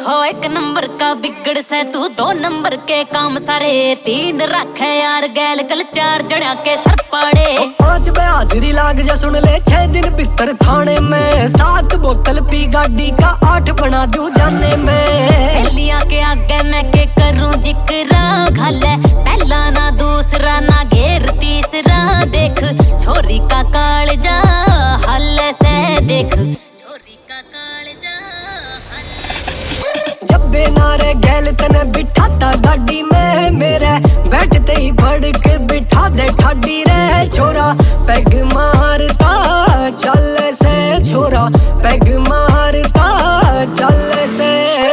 हो एक नंबर का बिगड़ से तू, 2 नंबर के काम सारे, 3 रखे यार गैल कल 4 जड़ा के सर पाड़े। 5 पे हाजिरी लाग जा सुन ले, 6 दिन भीतर थाने में, 7 बोतल पी गाड़ी का 8 बना दूं जाने में। सहेलियां के आगे मैं के करूं जिक्रा, घाले पहला ना दूसरा ना घेर तीसरा, देख छोरी का कालजा हल से, देख छोरी का कालजा हल। जब नारे गैल तने बिठाता गाड़ी में मेरे, बैठते ही भड़क बिठा दे ठाडी रे छोरा, पैग मारता चल से छोरा, पैग मारता चल से।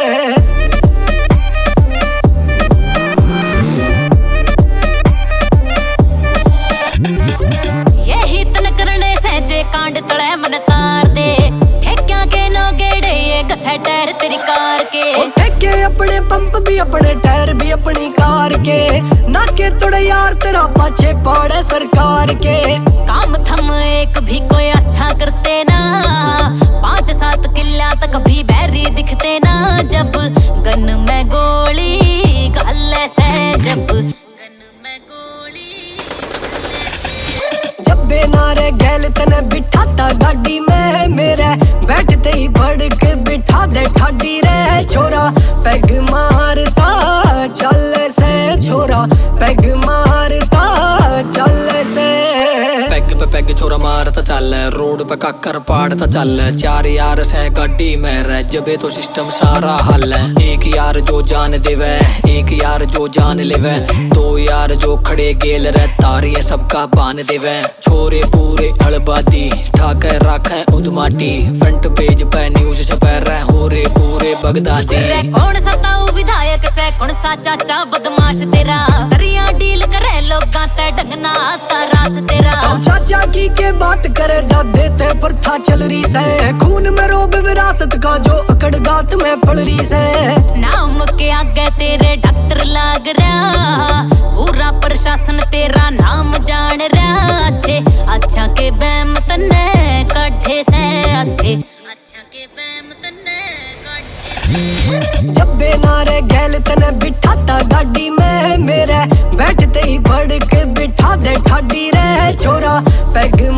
यही तन करने से जे कांड तले मन तार दे, ठेक्या के नो गेड़े ये घसे टायर तेरी कार के। ठेके अपने पंप भी अपने टायर भी अपनी कार के, नाके तोड़े यार तेरा पाछे पड़े सरकार के। काम थम एक भी कोई अच्छा करते ना, 5-7 किल्ला तक भी बैरी दिखते ना, जब गन में गोली गले से, जब गन में गोली जब नारे गैल तने बिठाता गाड़ी में मेरे, बैठते ही भड़क बिठा दे ठाडी रे छोरा, पैग मारता चल से छोरा, पैग मारता चल से। पैग पे पैग छोरा मारता चल, रोड पे काकर पाड़ता चल, 4 यार से गाड़ी में रह, जबे तो सिस्टम सारा हल है। 1 यार जो जान देवे, 1 यार जो जान लेवे, 2 यार जो खड़े गेल रह, तारिये सबका पान देवे। छोरे पूरे हड़बादी ठाके रखे उदमाटी, फ्रंट पेज पे न्यूज छपे रहे हो रे पूरे बगदादी। कौन सा ताऊ विधायक से, कौन सा चाचा बदमाश तेरा, तरिया डील करे लोगां ते ढंगना आता रास तेरा। चाचा की के बात करे दादे ते प्रथा चल रही से, खून में रोब विरासत का जो अकड़ गात में पड़ रही से। नाम के आगे तेरे डॉक्टर लाग रहा, पूरा प्रशासन तेरा नाम जान रहा, अच्छे अच्छा के बैम तन्ने काढ़े से, अच्छे अच्छा के बैम तन्ने काढ़े। जब नारे गैल तने बिठाता गाड़ी में मेरे, बैठते ही भड़क बिठा दे ठाडी रे छोरा, पैग